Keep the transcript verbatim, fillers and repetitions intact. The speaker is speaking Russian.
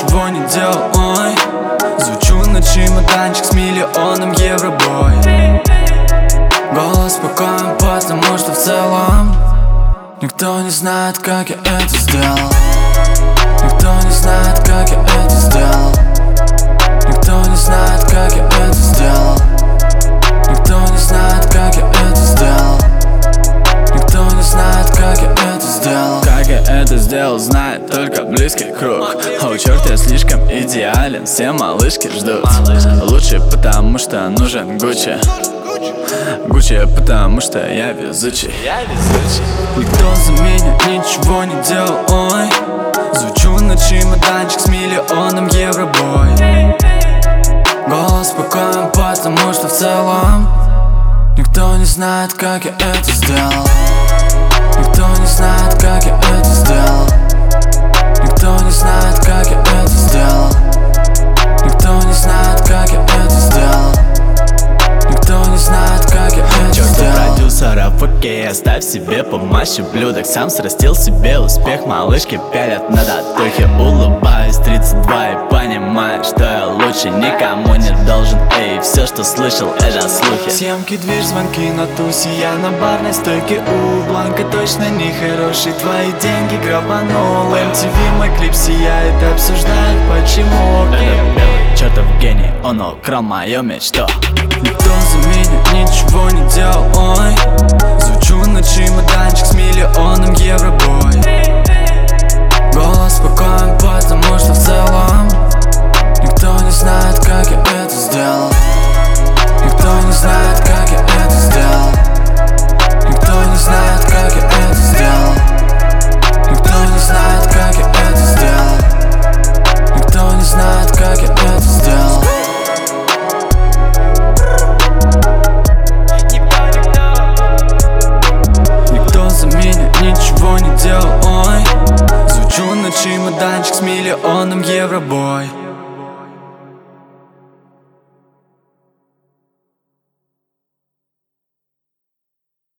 ничего не делал, ой. Звучу на чемоданчик с миллионом евро, бой. Голос спокоен, потому что в целом никто не знает, как я это сделал. Никто не знает, как я это сделал. Никто не знает, как я это сделал. Никто не знает, как я это сделал. Никто не знает, как я это сделал. Как я это сделал, знает только близкий круг. О, черт, я слишком идеален, все малышки ждут. Лучше, потому что нужен Гуччи. Гуччи, потому что я везучий. Никто за меня ничего не делал, ой. Звучу на чемоданчик с миллионом евро, бой. Голос спокоен, потому что в целом никто не знает, как я это сделал. Никто не знает, как я это сделал. Никто не знает, как я это сделал. Никто не знает, как я это сделал. Никто не знает, как я это Чёрт, сделал. продюсера, окей, оставь себе помаще блюдок. Сам срастил себе успех, малышки пялят на татухи. Улыбаюсь, тридцать два и понимаю, что я лучше никому не должен. Эй, все, что слышал, это слухи. Съемки, движ, звонки на тусе. Я на барной стойке у Бланка точно не хороший. Твои деньги грабанул. эм ти ви мой клип сияет, обсуждают почему. Это белый чертов гений, он украл мою мечту. Никто за меня ничего не делал, ой. Звучу на чемоданчик с миллионом евро, бой. Голос спокоен, потому что в целом никто не знает, как я это сделал. Никто не знает, как я это сделал. Никто не знает, как я это сделал. Никто не знает, как я это сделал. Никто не знает, как я это сделал. Никто за меня ничего не делал, ой. Звучу на чемоданчик с миллионом евро, бой.